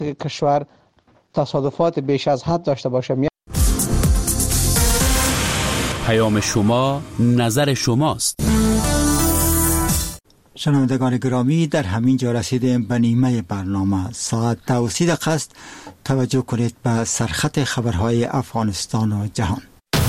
کشور تصادفات بیش از حد داشته باشه. پیام شما، نظر شماست. شنوندگان گرامی، در همین جا رسیدیم به نیمه برنامه. ساعت 2:30 است. توجه کنید به سرخط خبرهای افغانستان و جهان.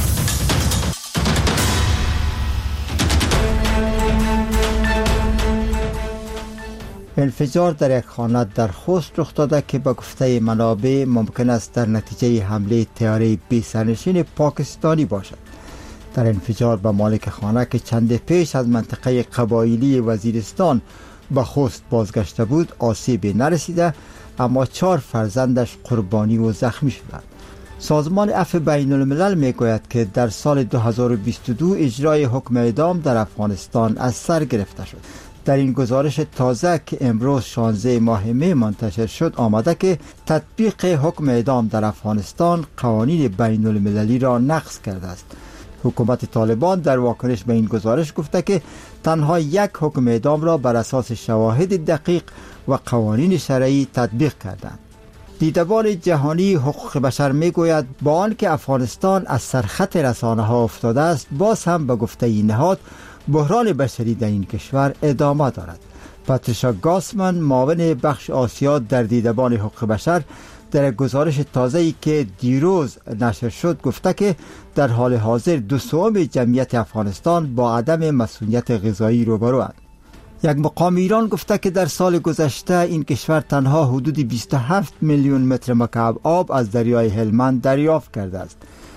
انفجار در یک خانه در خوست رخ داده که به گفته منابع ممکن است در نتیجه حمله طیاره بی سرنشین پاکستانی باشد. در انفجار به مالک خانه که چند پیش از منطقه قبایلی وزیرستان به خوست بازگشته بود آسیبی نرسیده، اما 4 فرزندش قربانی و زخمی شدند. سازمان عفو بین الملل می گوید که در سال 2022 اجرای حکم اعدام در افغانستان از سر گرفته شد. در این گزارش تازه که امروز 16 ماه می منتشر شد آمده که تطبیق حکم اعدام در افغانستان قوانین بین المللی را نقض کرده است. حکومت طالبان در واکنش به این گزارش گفته که تنها یک حکم اعدام را بر اساس شواهد دقیق و قوانین شرعی تطبیق کردند. دیدبان جهانی حقوق بشر می گوید با آنکه افغانستان از سرخط رسانه ها افتاده است، باز هم به گفته این نهاد بحران بشری در این کشور ادامه دارد. پاتریشا گاسمن، معاون بخش آسیا در دیدبان حقوق بشر، در گزارش تازه‌ای که دیروز نشر شد گفته که در حال حاضر 2/3 جمعیت افغانستان با عدم مسئولیت غذایی روبروند. یک مقام ایران گفته که در سال گذشته این کشور تنها حدود 27 میلیون متر مکعب آب از دریای هلمند دریافت کرده است.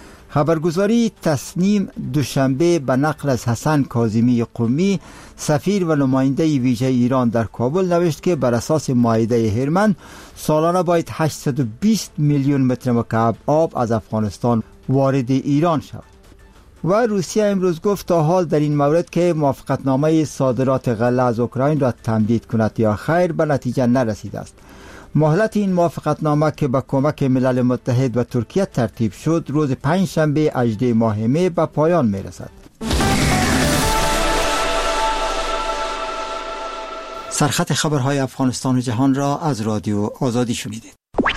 خبرگزاری تسنیم دوشنبه به نقل از حسن کاظمی قمی، سفیر و نماینده ویژه ایران در کابل نوشت که بر اساس معاهده هرمن سالانه باید 820 میلیون متر مکعب آب از افغانستان وارد ایران شود. و روسیه امروز گفت تا حال در این مورد که موافقتنامه صادرات غله از اوکراین را تمدید کند یا خیر به نتیجه نرسیده است. مهلت این موافقتنامه که با کمک ملل متحد و ترکیه ترتیب شد روز 5 شنبه 18 ماه می به پایان می رسد. سرخط خبرهای افغانستان و جهان را از رادیو آزادی شنیدید.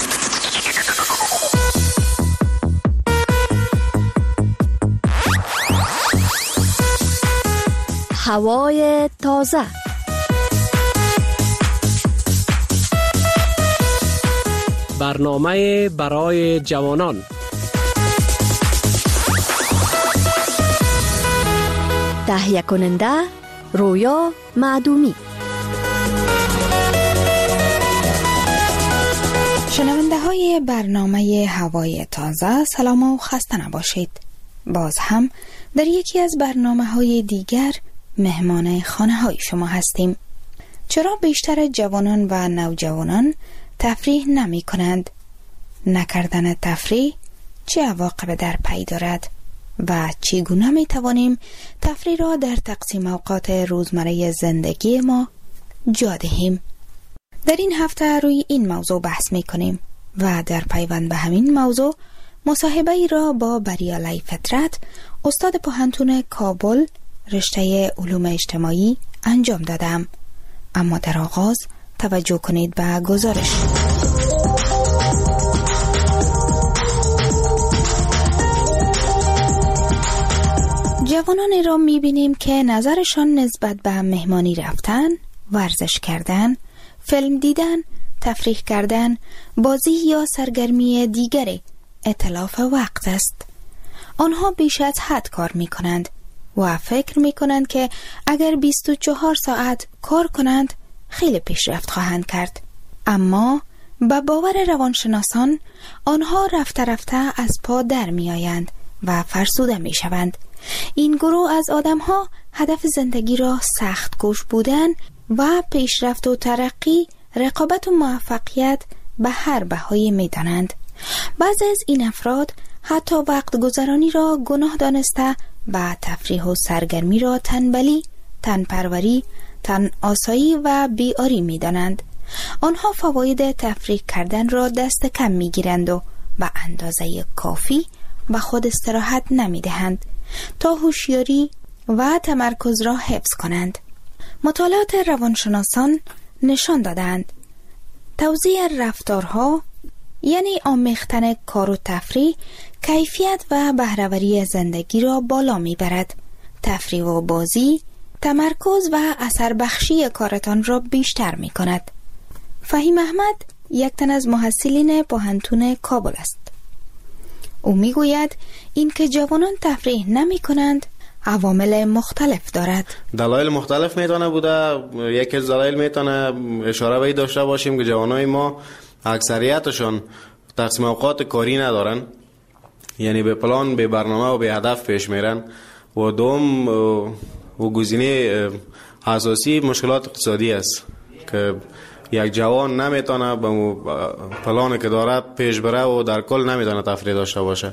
هوای تازه. برنامه برای جوانان. تهیه کننده رویا معدومی. شنونده های برنامه هوای تازه، سلام و خسته نباشید. باز هم در یکی از برنامه های دیگر مهمان خانه های شما هستیم. چرا بیشتر جوانان و نوجوانان تفریح نمی کنند؟ نکردن تفریح چه عواقب در پی دارد و چگونه می توانیم تفریح را در تقسیم اوقات روزمره زندگی ما جا دهیم؟ در این هفته روی این موضوع بحث می کنیم و در پیوند به همین موضوع مصاحبه ای را با بریالی فطرت، استاد پوهنتون کابل رشته علوم اجتماعی انجام دادم. اما در آغاز توجه کنید به گزارش. جوانانی را می‌بینیم که نظرشان نسبت به مهمانی رفتن، ورزش کردن، فیلم دیدن، تفریح کردن، بازی یا سرگرمی دیگری اتلاف وقت است. آنها بیش از حد کار می‌کنند و فکر می‌کنند که اگر 24 ساعت کار کنند خیلی پیشرفت خواهند کرد. اما به باور روانشناسان آنها رفته رفته از پا در می آیند و فرسوده می شوند. این گروه از آدمها هدف زندگی را سخت کوش بودن و پیشرفت و ترقی، رقابت و موفقیت به هر بهایی می دانند. بعضی از این افراد حتی وقت گذرانی را گناه دانسته و تفریح و سرگرمی را تنبلی، تنپروری، تن آسایی و بیاری می دانند. آنها فواید تفریح کردن را دست کم می گیرند و به اندازه کافی به خود استراحت نمی دهند تا هوشیاری و تمرکز را حفظ کنند. مطالعات روانشناسان نشان دادند توزیع رفتارها یعنی آمیختن کار و تفریح کیفیت و بهره‌وری زندگی را بالا میبرد. تفریح و بازی تمرکز و اثر بخشی کارتان را بیشتر می کند. فهیم احمد یک تن از محصلین پوهنتون کابل است. او می گوید این که جوانان تفریح نمی کنند عوامل مختلف دارد. دلایل مختلف میتونه بوده. یکی از دلایل میتونه اشاره به این داشته باشیم که جوانای ما اکثریتشون تقسیم اوقات کاری ندارن، یعنی به پلان، به برنامه و به هدف پیش میرن. و دوم و گزینه اساسی مشکلات اقتصادی است که یک جوان نمیتونه به پلانی که داره پیش بره و در کل نمیتونه تفریح داشته باشه.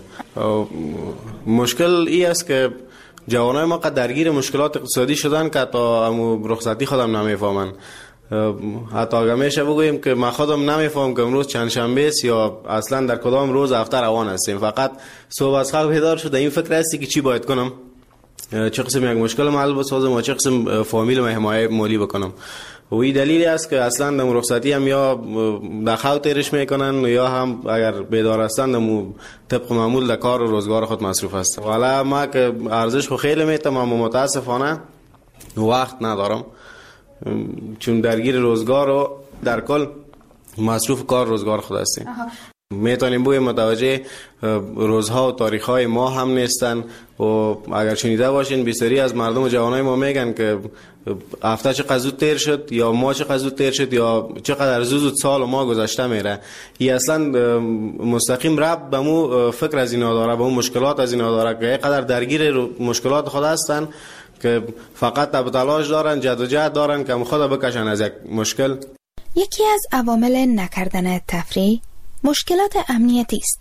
مشکل ای است که جوانای ما قد درگیر مشکلات اقتصادی شدن که تا رخصتی خودم نمیفهمن. حتی اگه میشه بگوییم که من خودم نمیفهم که امروز چند شنبه است یا اصلا در کدام روز هفته روان هستیم. فقط صبح از خواب بیدار شده این فکر هستی که چی باید کنم، چه قسم یک مشکل محل بسازم و چه قسم فامیل و حمایت مالی بکنم. و این دلیلی است که اصلا در رخصتی هم یا در خواب تیرش میکنن یا هم اگر بیدار هستن طبق معمول در کار و روزگار خود مصروف هست. حالا ما که ارزش خو خیلی میتم اما متاسفانه وقت ندارم، چون درگیر روزگار و در کل مصروف کار روزگار خود هستیم. میتونیم بگیم متوجه روزها و تاریخهای ما هم نیستن. و اگر شنیده باشین بسیاری از مردم و جوانای ما میگن که هفته چقدر زود تیر شد یا ماه چقدر زود تیر شد یا چقدر زود سال و ماه گذشته میره. این اصلا مستقیم ربط به مو فکر از اینا داره، به مو مشکلات از اینا داره که اینقدر درگیر مشکلات خود هستن که فقط تب تلاش دارن، جدوجهد دارن که خود بکشن از یک مشکل. یکی از عوامل نکردن تفریح مشکلات امنیتی است.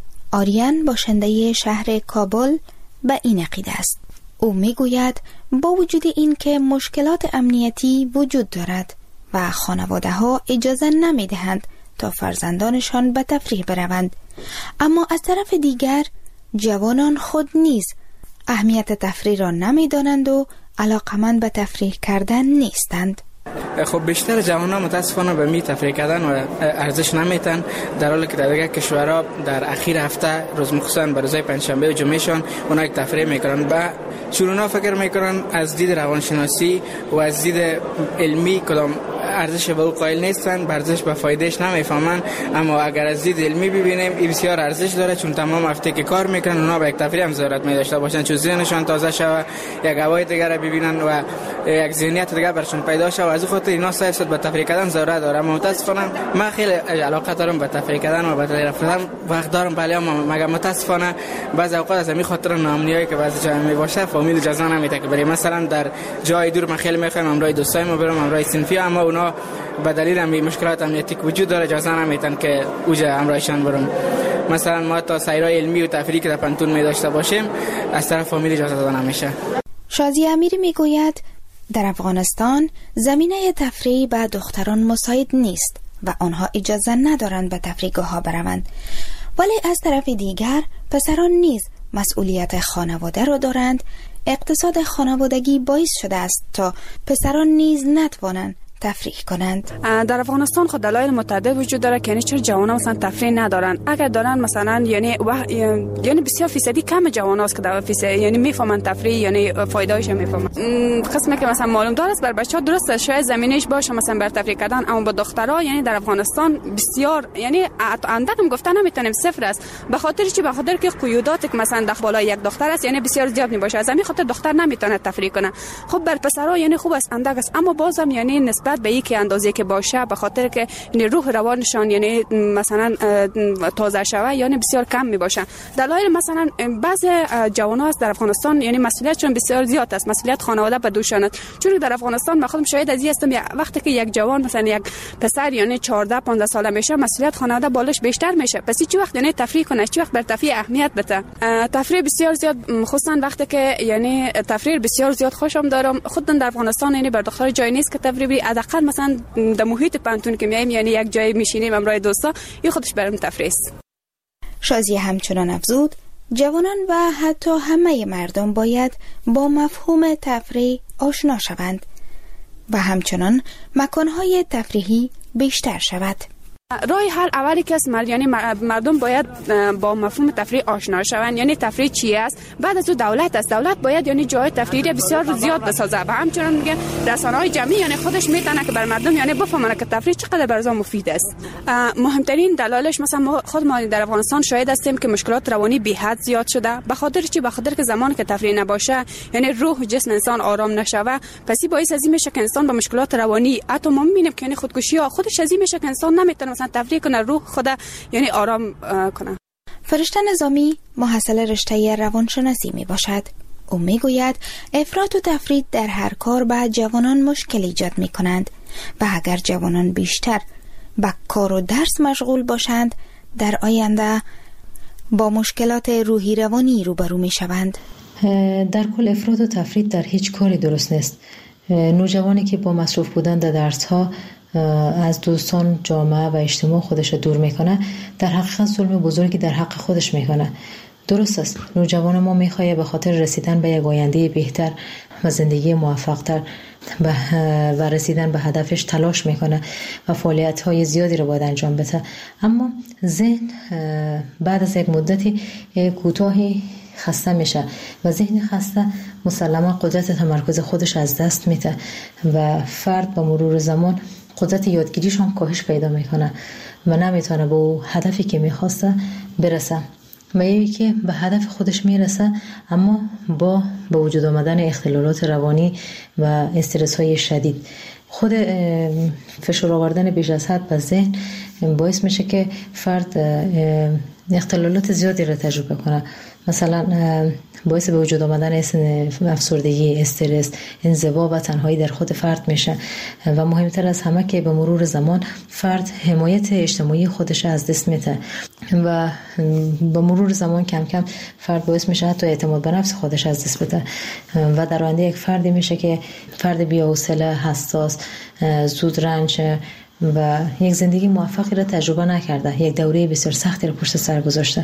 آریان باشنده شهر کابل به این عقیده است. او میگوید با وجود این که مشکلات امنیتی وجود دارد و خانواده ها اجازه نمی دهند تا فرزندانشان به تفریح بروند، اما از طرف دیگر جوانان خود نیز اهمیت تفریح را نمی دانند و علاقمند به تفریح کردن نیستند. خب بیشتر جوانان متاسفانه به می تفریح کردن و ارزش نمیتن، در حالی که در دیگر کشورها در اخیر هفته روز مخصوصا به روزهای پنجشنبه و جمعهشان اونا یک تفریح میکنن. با چرونا فکر میکنن از دید روانشناسی و از دید علمی کدام ارزش به او قائل نیستن، ارزش به فایدهش نمیفهمن. اما اگر از دید علمی ببینیم این بسیار ارزش داره، چون تمام هفته که کار میکنن اونا به یک تفریح هم ضرورت می داشته باشن، چون ذهنشان تازه شوه، یک هوای دیگر رو ببینن و یک ذهنیت دیگر برشون پیدا شوه. از خاطر اینا 100% به تفریح کردن ضرورت داره. اما متاسفانه من خیلی علاقه دارم به تفریح کردن و به تفریح رفتن وقت دارم، ولی مگر متاسفانه بعضی اوقات از همین خاطر ناامنیایی که بعضی جا می باشه فامیل اجازه نمیده که بریم. مثلا در جای دور من خیلی میخوام امروز دوستایم برم، امروز صنفی، اما اونا به دلیل همین مشکلات امنیتی که وجود داره اجازه نمیدن که اوجا امروزشان برم. مثلا ما تا سیرای علمی و تفریحی که در پنتون می داشته باشیم از طرف فامیل اجازه داده نمیشه. شازی امیری میگوید در افغانستان زمینه تفریح به دختران مساعد نیست و آنها اجازه ندارند به تفریحگاه‌ها بروند، ولی از طرف دیگر پسران نیز مسئولیت خانواده را دارند. اقتصاد خانوادگی باعث شده است تا پسران نیز نتوانند تفریح کنند. در افغانستان خود دلایل متعدد وجود داره که یعنی چرا جوانان مثلا تفریح ندارن. اگر دارن مثلا یعنی بسیار فیصدی کم جوانان است که در فیصد یعنی میفهمن تفریح یعنی فایده‌اش میفهمن. قسمی که مثلا معلوم داره است بر بچه‌ها درسته شاید زمینش باشه مثلا بر تفریح کردن، اما با دخترها یعنی در افغانستان بسیار یعنی اندکم گفتن نمیتونیم صفر است. به خاطر چی؟ به خاطر که قیودات که مثلا داخل بالای یک دختر است یعنی بسیار زیاد میباشه، از همین خاطر دختر نمیتونه تفریح کنه. خب بر پسرها یعنی خوب است اندک است، اما بازم یعنی نسبت به یکی اندازه که باشه به خاطر که یعنی روح روانشان یعنی مثلا تازه شوه یعنی بسیار کم می باشه. دلایل مثلا بعضی جوانان در افغانستان یعنی مسئولیتشون بسیار زیاد است، مسئولیت خانواده به دوشان است. چون در افغانستان من خودم شاهد از این هستم وقتی که یک جوان مثلا یک پسر یعنی 14 15 ساله میشه مسئولیت خانواده بالش بیشتر میشه. پس چی وقت یعنی تفریح کنه، چی وقت بر تفریح اهمیت بده. تفریح بسیار زیاد خصوصا وقتی که یعنی تفریح بسیار زیاد خوشم دارم. خود در افغانستان یعنی بر دختر جای نیست که تفریح بری، حداقل مثلا در محیط پنتون که میایم یعنی یک جای میشینیم امروز دوستا این خودش برام تفریح است. شازی همچنان افزود جوانان و حتی همه مردم باید با مفهوم تفریح آشنا شوند و همچنان مکانهای تفریحی بیشتر شود. راه حل اولی که است یعنی مردم باید با مفهوم تفریح آشنا شوند. یعنی تفریح چی است؟ بعد از دولت است. دولت باید یعنی جای تفریحی بسیار زیاد بسازه و همچنین میگه رسانه‌های جمعی یعنی خودش میتونه که بر مردم یعنی بفهمونه که تفریح چقدر برای مفید است. مهمترین دلایلش مثلا خود ما در افغانستان شاهد هستیم که مشکلات روانی بی حد زیاد شده. به خاطر چی؟ به خاطر که زمانی که تفریح نباشه یعنی روح و جسم انسان آرام نشوه، پس باعث از این میشه که انسان با مشکلات روانی حتی ما میبینیم که یعنی خودکشی ها خودش از این میشه که انسان نمیتونه مثلا تفریح کنه، روح خود یعنی آرام کنه. فرشته نظامی محصل رشته روانشناسی می باشد. او می گوید افراط و تفرید در هر کار به جوانان مشکل ایجاد می کنند و اگر جوانان بیشتر به کار و درس مشغول باشند در آینده با مشکلات روحی روانی روبرو می شوند. در کل افراط و تفرید در هیچ کاری درست نیست. نوجوانی که با مصروف بودن در درس ها از دوستان، جامعه و اجتماع خودش رو دور میکنه، در حقیقت ظلم بزرگی در حق خودش میکنه. درست است نوجوان ما میخواد به خاطر رسیدن به یک آینده بهتر و زندگی موفق‌تر و رسیدن به هدفش تلاش میکنه و فعالیت‌های زیادی رو باید انجام بده، اما ذهن بعد از یک مدتی کوتاهی خسته میشه و ذهن خسته مسلما قدرت تمرکز خودش از دست میده و فرد با مرور زمان قدرت یادگیریش هم کاهش پیدا میکنه و نمیتونه به اون هدفی که میخواسته برسه. و یکی که به هدف خودش میرسه اما با به وجود آمدن اختلالات روانی و استرس های شدید، خود فشار آوردن بیش از حد به ذهن باعث میشه که فرد اختلالات زیادی را تجربه کنه. مثلا باعث به وجود آمدن افسردگی، استرس، انزوا و تنهایی در خود فرد میشه و مهمتر از همه که به مرور زمان فرد حمایت اجتماعی خودش از دست میده و به مرور زمان کم کم فرد باعث میشه حتی اعتماد به نفس خودش از دست بده و در آینده یک فردی میشه که فرد بی‌حوصله، حساس، زود رنج و یک زندگی موفقی را تجربه نکرده، یک دوره بسیار سختی را پشت سر گذاشته،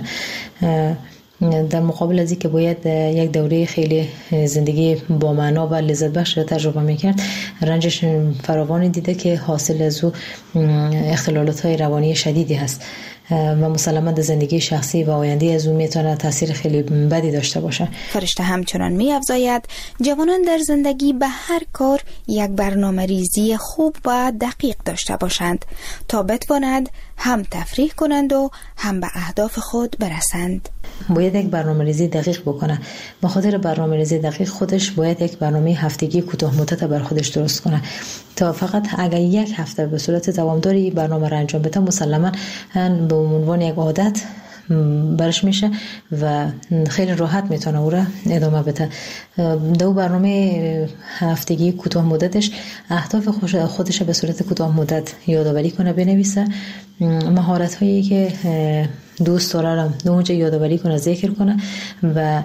در مقابل از اینکه باید یک دوره خیلی زندگی با معنا و لذت بخش را تجربه میکرد، رنجش فراوانی دیده که حاصل از او اختلالات های روانی شدیدی هست و مسلماً در زندگی شخصی و آینده از اون میتونه تاثیر خیلی بدی داشته باشه. فرشته همچنان می‌افزاید جوانان در زندگی به هر کار یک برنامه ریزی خوب و دقیق داشته باشند تا بتوانند هم تفریح کنند و هم به اهداف خود برسند. باید یک برنامه ریزی دقیق بکنه. به خاطر برنامه ریزی دقیق خودش باید یک برنامه هفتگی کوتاه مدت بر خودش درست کنه تا فقط اگر یک هفته به صورت دوامداری برنامه را انجام بده مسلماً به عنوان یک عادت برش میشه و خیلی راحت میتونه او را ادامه بده. دو برنامه هفتگی کوتاه مدتش اهداف خودش به صورت کوتاه مدت یادآوری کنه، بنویسه، مهارت هایی که دوست داره رو اونجا یادآوری کنه، ذکر کنه و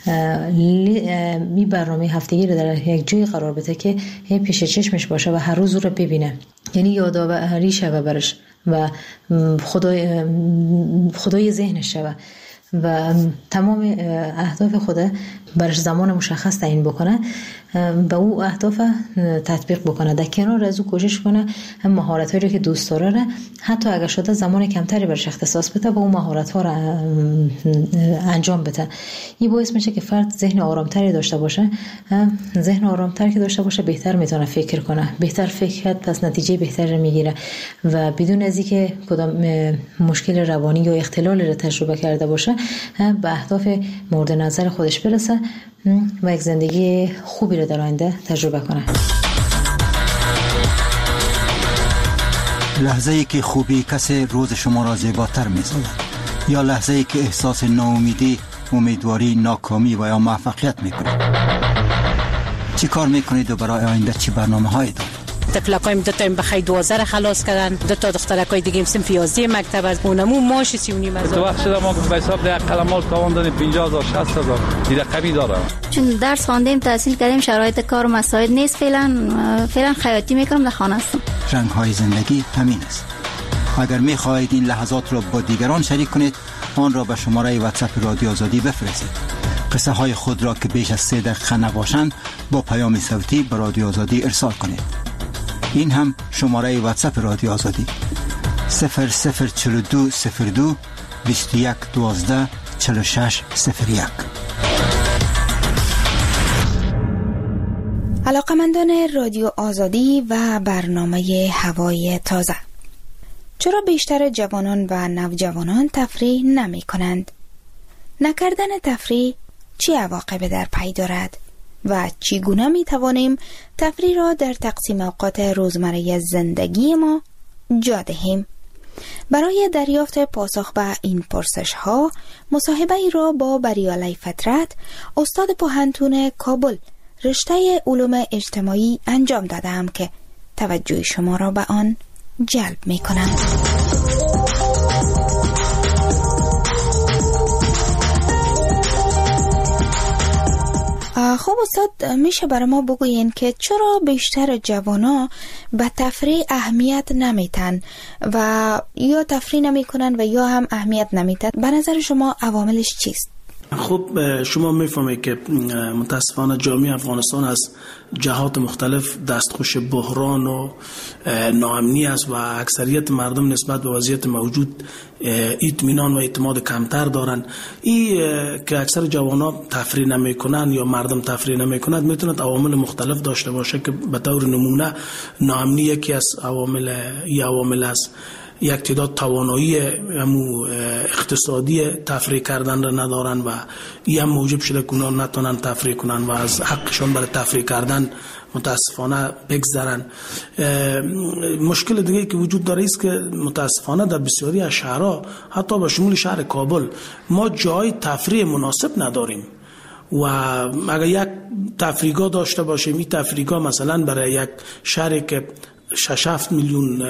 می برنامه هفتگی رو در یک جای قرار بده که پیش چشمش باشه و هر روز رو ببینه، یعنی یادآوری شوه برش و خدای ذهنش شوه و تمام اهداف خود برش زمان مشخص تعیین بکنه و او اهداف تطبیق بکنه. در کنار از او کوشش کنه هم مهارت‌هایی رو که دوست داره حتی اگر شده زمان کمتری برش اختصاص بده با اون مهارت‌ها رو انجام بده. این باعث میشه که فرد ذهن آرامتری داشته باشه. ذهن آرامتری که داشته باشه بهتر میتونه فکر کنه، بهتر فکر کرد پس نتیجه بهتری میگیره و بدون از اینکه کدام مشکل روانی یا اختلال رو تجربه کرده باشه به اهداف مورد نظر خودش برسه و یک زندگی خوبی رو در آینده تجربه کنه. لحظه‌ای که خوبی کسی روز شما را زیباتر می‌سازد یا لحظه‌ای که احساس ناامیدی، امیدواری، ناکامی و یا موفقیت می‌کنید. چی کار می‌کنید و برای آینده چی برنامه‌هایی دارید؟ طفلکایم دو تا بخای 12 خلاص کردن، دو تا دخترکای دیگه صنف 11 مکتب از اونمو ماش 39 هزار. تو وقت شده ما به حساب ده قلمال تاوان دادیم 50000 60000 دیگه کمی داره. چون درس خواندیم، تحصیل کردیم، شرایط کار مساعد نیست، فعلا خیاطی میکنم، در خانه هستم. رنگ‌های زندگی همین است. اگر می‌خواهید این لحظات را با دیگران شریک کنید، آن را به شماره واتساپ رادیو آزادی بفرستید. قصه های خود را که بیش از 3 دقیقه نباشند با پیام صوتی به رادیو آزادی ارسال کنید. این هم شماره واتساپ رادیو آزادی 004202 2112 4601. علاقمندان رادیو آزادی و برنامه هوای تازه، چرا بیشتر جوانان و نوجوانان تفریح نمی کنند؟ نکردن تفریح چه عواقبی در پی دارد و چگونه می توانیم تفریح را در تقسیم اوقات روزمره زندگی ما جا دهیم؟ برای دریافت پاسخ به این پرسش ها مصاحبه ای را با بریالی فطرت، استاد پوهنتون کابل رشته علوم اجتماعی انجام دادم که توجه شما را به آن جلب می کنم. خب استاد، میشه برای ما بگوین که چرا بیشتر جوانا به تفریح اهمیت نمیتن و یا تفریح نمیکنن و یا هم اهمیت نمیتن؟ به نظر شما عواملش چیست؟ خب شما میفهمید که متاسفانه جامعه افغانستان از جهات مختلف دستخوش بحران و ناامنی است و اکثریت مردم نسبت به وضعیت موجود اطمینان و اعتماد کمتر دارن. این که اکثر جوانان تفریح نمیکنن یا مردم تفریح نمیکنند میتونه عوامل مختلف داشته باشه که به طور نمونه ناامنی یکی از عوامل است. یک تعداد توانایی اقتصادی تفریح کردن را ندارن و این هم موجب شده که اونا نتونن تفریح کنن و از حقشون برای تفریح کردن متاسفانه بگذرن. مشکل دیگه که وجود داره است که متاسفانه در بسیاری از شهرها، حتی به شمول شهر کابل، ما جای تفریح مناسب نداریم و اگر یک تفریحگاه داشته باشیم، این تفریحگاه مثلا برای یک شهری که 6-7 میلیون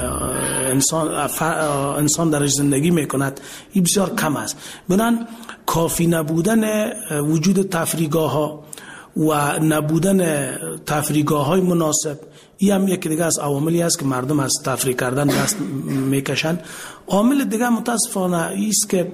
انسان درش زندگی میکند، این بسیار کم است. بنابراین کافی نبودن وجود تفریحگاه ها و نبودن تفریحگاه های مناسب، این هم یکی دیگه از عواملی است که مردم از تفریح کردن دست میکشن. عامل دیگه متاسفانه است که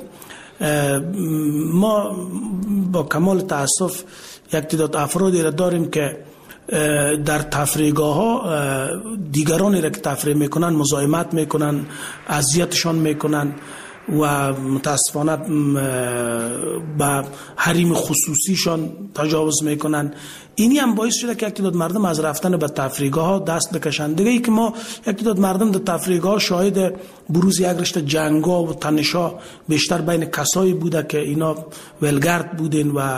ما با کمال تاسف یک تعداد افرادی را داریم که در تفریحگاه ها دیگرانی را که تفریح میکنن مزاحمت میکنن، اذیتشان میکنن و متاسفانه با حریم خصوصیشان تجاوز میکنن. اینی هم باعث شده که یک تعداد مردم از رفتن به تفریحگاه ها دست بکشند. دیگه ای که ما یک تعداد مردم در تفریحگاه شاهد بروز یک رشته جنگا و تنشا بیشتر بین کسایی بوده که اینا ولگرد بودین و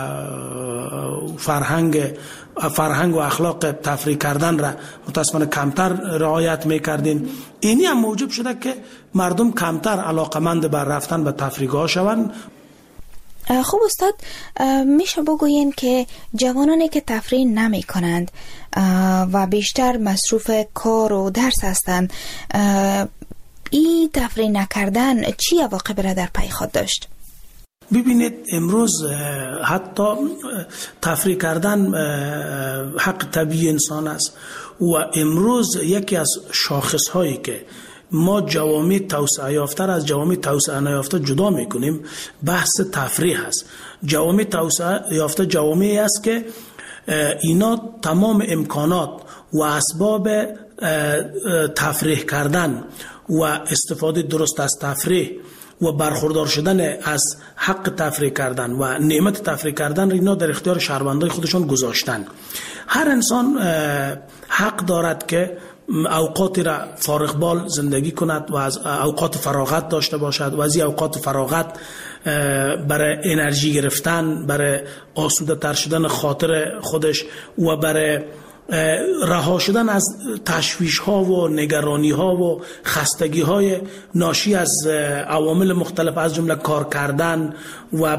فرهنگ و اخلاق تفریح کردن را متاسفانه کمتر رعایت میکردین. اینی هم موجب شده که مردم کمتر علاقمند بر رفتن به تفریحگاه شوند. خب استاد، میشه بگوین که جوانانی که تفریح نمی کنند و بیشتر مصروف کار و درس هستند، این تفریح نکردن چی عواقب را در پی خود داشت؟ ببینید، امروز حتی تفریح کردن حق طبیعی انسان است و امروز یکی از شاخص هایی که ما جوامع توسعه یافته از جوامع توسعه نیافته جدا میکنیم بحث تفریح است. جوامع توسعه یافته جوامعی است که اینا تمام امکانات و اسباب تفریح کردن و استفاده درست از تفریح و برخوردار شدن از حق تفریح کردن و نعمت تفریح کردن را اینا در اختیار شهروندای خودشون گذاشتن. هر انسان حق دارد که اوقاتی را فارغ بال زندگی کند و از اوقات فراغت داشته باشد و از این اوقات فراغت برای انرژی گرفتن، برای آسوده تر شدن خاطر خودش و برای رها شدن از تشویش ها و نگرانی ها و خستگی های ناشی از عوامل مختلف از جمله کار کردن و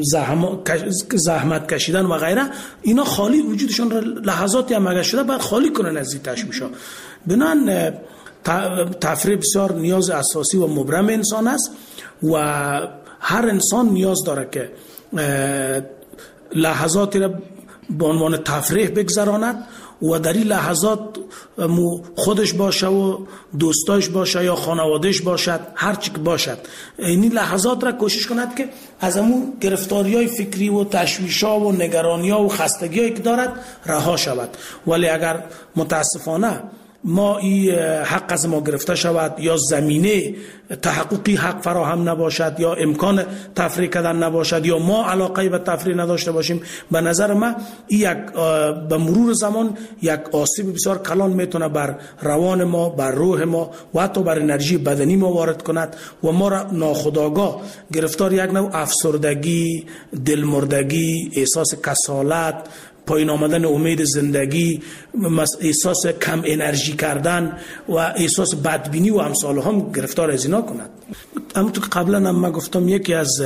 زحمت کشیدن و غیره، اینا خالی وجودشون را لحظاتی هم اگر شده باید خالی کنن از این تشویش ها. بنابراین تفریح بسیار نیاز اساسی و مبرم انسان است و هر انسان نیاز داره که لحظاتی را به عنوان تفریح بگذراند و در این لحظات خودش باشه و دوستاش باشه یا خانوادهش باشد، هر چی که باشد، این لحظات را کوشش کند که از همون گرفتاری‌های فکری و تشویش‌ها و نگرانی‌ها و خستگی‌هایی که دارد رها شود. ولی اگر متاسفانه ما این حق از ما گرفته شود یا زمینه تحققی حق فراهم نباشد یا امکان تفریح کردن نباشد یا ما علاقه به تفریح نداشته باشیم، به نظر من این یک به مرور زمان یک آسیب بسیار کلان میتونه بر روان ما، بر روح ما و حتی بر انرژی بدنی ما وارد کند و ما را ناخودآگاه گرفتار یک نوع افسردگی، دلمردگی، احساس کسالت، پایین آمدن امید زندگی، احساس کم انرژی کردن و احساس بدبینی و امثال هم گرفتار از اینا کند. همونطور که قبلا هم من گفتم یکی از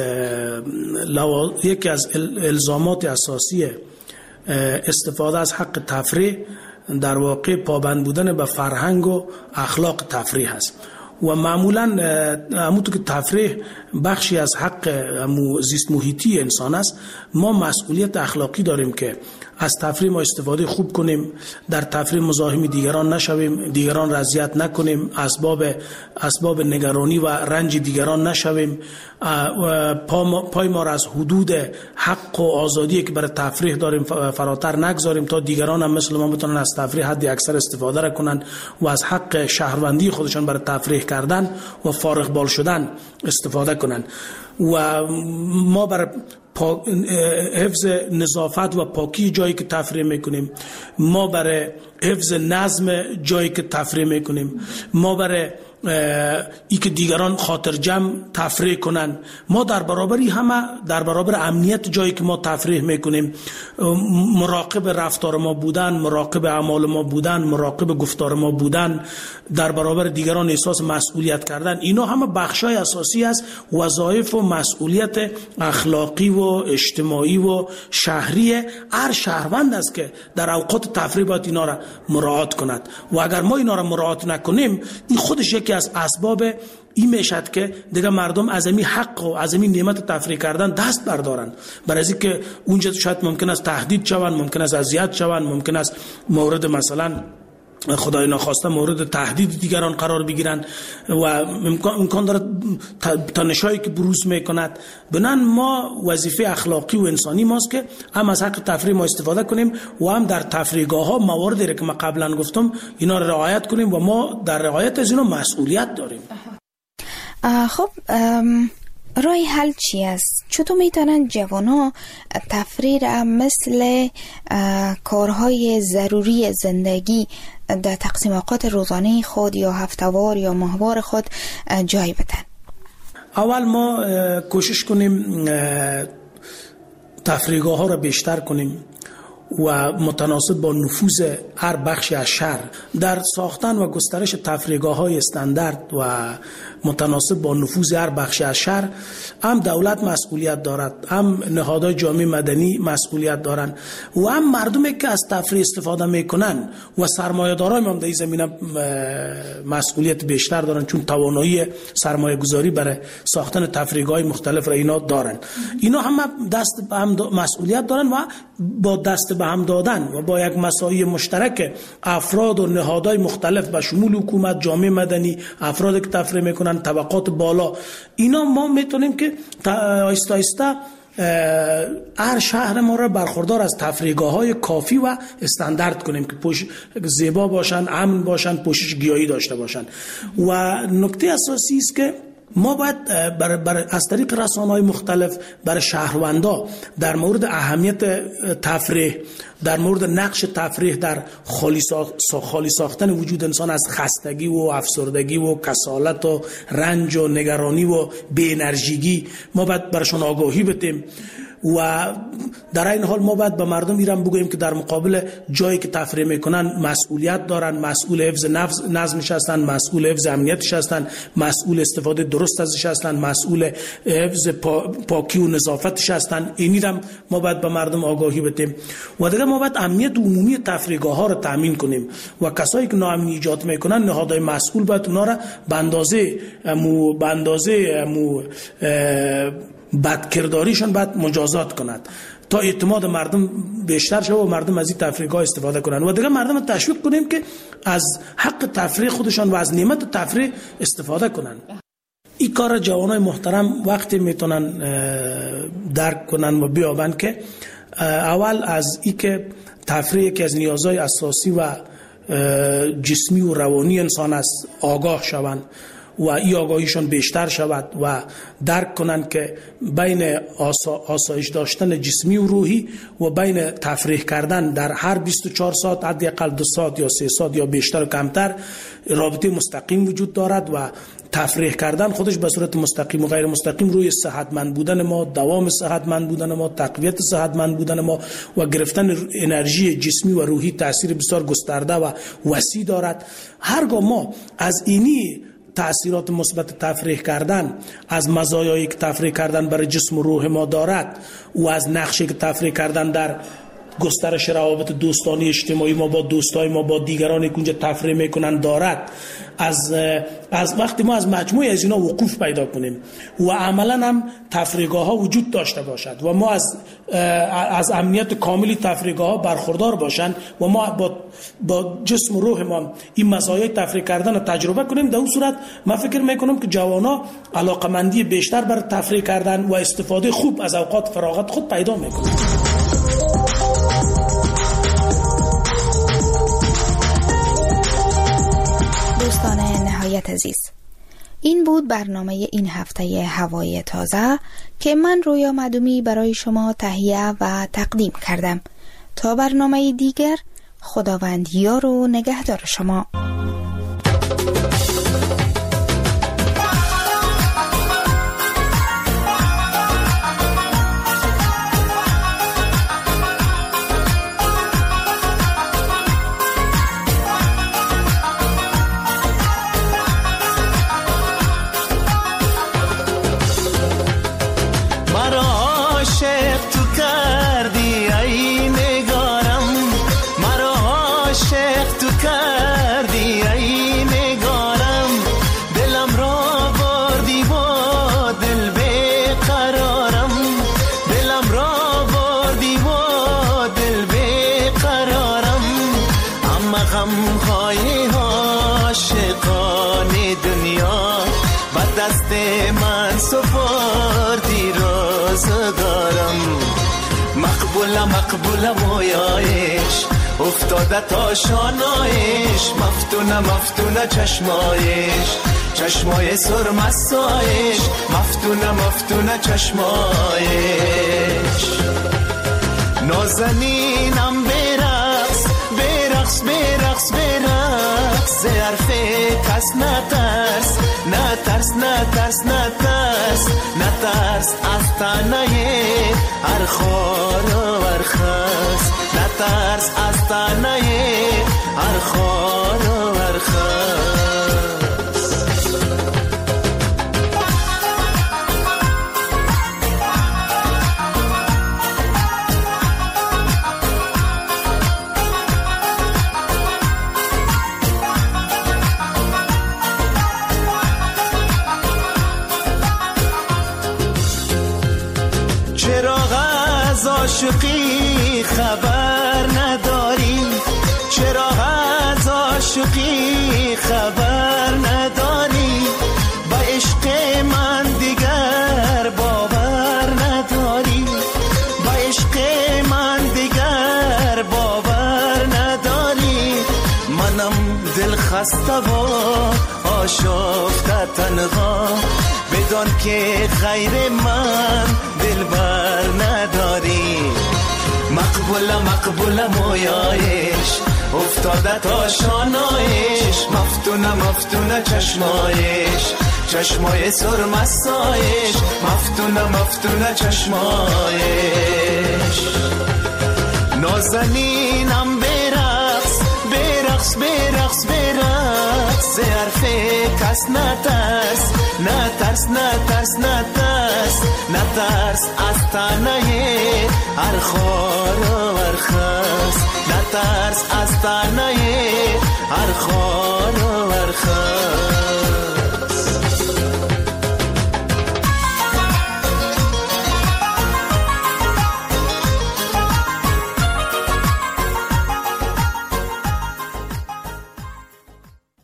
الزامات اساسی استفاده از حق تفریح در واقع پابند بودن به فرهنگ و اخلاق تفریح است و معمولا همونطور که تفریح بخشی از حق زیست محیطی انسان است، ما مسئولیت اخلاقی داریم که از تفریح ما استفاده خوب کنیم، در تفریح مزاحم دیگران نشویم، دیگران را اذیت نکنیم، اسباب نگرانی و رنج دیگران نشویم، پای ما را از حدود حق و آزادی که برای تفریح داریم فراتر نگذاریم تا دیگران هم مثل ما بتونن از تفریح حد اکثر استفاده را کنن و از حق شهروندی خودشان برای تفریح کردن و فارغ بال شدن استفاده کنن و ما برای حفظ نظافت و پاکی جایی که تفریح میکنیم، ما برای حفظ نظم جایی که تفریح میکنیم، ما برای ای که دیگران خاطر جمع تفریح کنن، ما در برابر امنیت جایی که ما تفریح میکنیم مراقب رفتار ما بودن، مراقب اعمال ما بودن، مراقب گفتار ما بودن، در برابر دیگران احساس مسئولیت کردن، اینا همه بخشای اساسی از وظایف و مسئولیت اخلاقی و اجتماعی و شهری هر شهروند است که در اوقات تفریح باید اینا را مراعات کند و اگر ما اینا را مراعات نکنیم این خودش یکی از اسباب این میشد که دیگه مردم از این حق و از این نعمت تفریح کردن دست بردارن، برای از اینکه اونجا شاید ممکن است تهدید شوند، ممکن است اذیت شوند، ممکن است مورد مثلا خدای ناخواسته مورد تهدید دیگران قرار بگیرن و امکان داره تنشایی که بروز میکند. بنان ما وظیفه اخلاقی و انسانی ماست که هم از حق تفریح ما استفاده کنیم و هم در تفریحگاه ها مواردی که من قبلا گفتم اینا رو رعایت کنیم و ما در رعایت از اینا مسئولیت داریم. خب راه حل چی است؟ چطور میتونن جوانها تفریح را مثل کارهای ضروری زندگی در تقسیم اوقات روزانه خود یا هفتهوار یا ماهوار خود جای بدن؟ اول ما کوشش کنیم تفریحگاه ها را بیشتر کنیم و متناسب با نفوذ هر بخشی از شهر در ساختن و گسترش تفریحگاه های استاندارد و متناسب با نفوذ هر بخشی از شهر هم دولت مسئولیت دارد، هم نهادهای جامعه مدنی مسئولیت دارند و هم مردمی که از تفریح استفاده میکنن و سرمایه‌داران هم در این زمینه مسئولیت بیشتر دارن چون توانایی سرمایه گذاری برای ساختن تفریحگاه مختلف را اینا دارن. اینا هم دست به هم مسئولیت دارن و با دست به هم دادن و با یک مساعی مشترک افراد و نهادهای مختلف به شمول حکومت، جامعه مدنی، افرادی که تفریح میکنن، طبقات بالا، اینا ما میتونیم که آهسته آهسته هر شهر ما را برخوردار از تفریحگاه‌های کافی و استاندارد کنیم که زیبا باشن، امن باشن، پوشش گیاهی داشته باشن. و نکته اساسی است که ما باید از طریق رسانه‌های مختلف برای شهروندا در مورد اهمیت تفریح، در مورد نقش تفریح در خالی ساختن وجود انسان از خستگی و افسردگی و کسالت و رنج و نگرانی و بی انرژیگی ما باید براشون آگاهی بدیم و در این حال ما باید به مردم ایران بگوییم که در مقابل جایی که تفریح میکنن مسئولیت دارن، مسئول حفظ نظمش هستن، مسئول حفظ امنیتش هستن، مسئول استفاده درست ازش هستن، مسئول حفظ پاکی و نظافتش هستن. اینی هم ما باید به مردم آگاهی بدیم و دیگه ما باید امنیت عمومی تفریحگاه ها رو تامین کنیم و کسایی که ناامنی ایجاد میکنن نهادهای مسئول باید اونا رو به اندازه بدکرداریشان باید مجازات کند تا اعتماد مردم بیشتر شود و مردم از این تفریحگاه استفاده کنند و دیگه مردم تشویق کنیم که از حق تفریح خودشان و از نعمت تفریح استفاده کنند. این کار جوانای محترم وقتی میتونن درک کنن و بیابند که اول از این که تفریح یکی از نیازهای اساسی و جسمی و روانی انسان است آگاه شوند و این آگاهیشان بیشتر شود و درک کنند که بین آسایش داشتن جسمی و روحی و بین تفریح کردن در هر 24 ساعت حداقل 2 ساعت یا 3 ساعت یا بیشتر و کمتر رابطه مستقیم وجود دارد و تفریح کردن خودش به صورت مستقیم و غیر مستقیم روی صحتمند بودن ما، دوام صحتمند بودن ما، تقویت صحتمند بودن ما و گرفتن انرژی جسمی و روحی تاثیر بسیار گسترده و وسیع دارد. هرگاه ما از اینی تأثیرات مثبت تفریح کردن، از مزایایی که تفریح کردن برای جسم و روح ما دارد و از نقشی که تفریح کردن در گسترش روابط دوستانی اجتماعی ما با دوستای ما با دیگرانی که اونجا تفریح میکنن دارد، از وقتی ما از مجموعه از اینا وقوف پیدا کنیم و عملا هم تفریحگاه ها وجود داشته باشد و ما از امنیت کاملی تفریحگاه ها برخوردار باشند و ما با جسم و روح ما این مزایای تفریح کردن رو تجربه کنیم، در اون صورت من فکر میکنم که جوانا علاقمندی بیشتر برای تفریح کردن و استفاده خوب از اوقات فراغت خود پیدا میکنند. دوستان نهایت عزیز، این بود برنامه این هفته هوای تازه که من رویا معدومی برای شما تهیه و تقدیم کردم. تا برنامه دیگر، خداوند یار و نگهدار شما. مقبول مویایش افتاده تا شانایش، مفتونه چشمای سرمستایش، مفتونه چشمایش. نازنینم برقص ز حرف کس نترس از تنه هر خار و هر خس، نترس از تنه هر خار و هر خس. عاشقی خبر نداری، چرا از عاشقی خبر نداری، با عشق من دیگر باور نداری، با عشق من دیگر باور نداری. منم دل خسته و آشفته تنها، بدان که غیر من دلبر نداری. مقبول مویایش افتاده تا شانایش، مفتونه چشمای سرمستایش، مفتونه چشمایش. نازنینم برقص ز حرف کس نترس از تنه هر خار و هر خس، نترس از تنه هر خار و هر خس.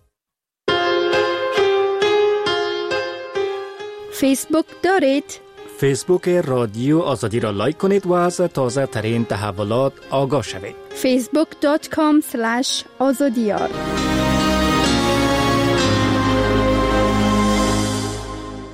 فیسبوک دارید؟ فیسبوک رادیو آزادی را لایک کنید و از تازه ترین تحولات آگاه شوید. facebook.com/azadiyar